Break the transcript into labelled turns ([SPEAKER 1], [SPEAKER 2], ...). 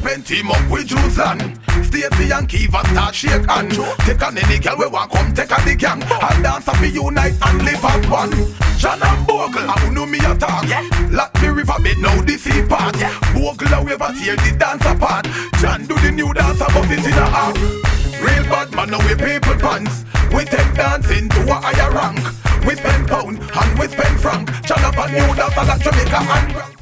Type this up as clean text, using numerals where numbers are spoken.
[SPEAKER 1] pen team up with Juzan. Stacey and Kiva start shake hand. Take on any girl we want come take on the gang. I'll dance up unite and live as one. John and Bogle, I know me attack. Lock the river bed now the sea part. Bogle away but tear the dance apart. John do the new dance about it in a app. Real bad man now we people pants. We take dancing to a higher rank. We spend pound and we spend franc. John up a new dance like Jamaica and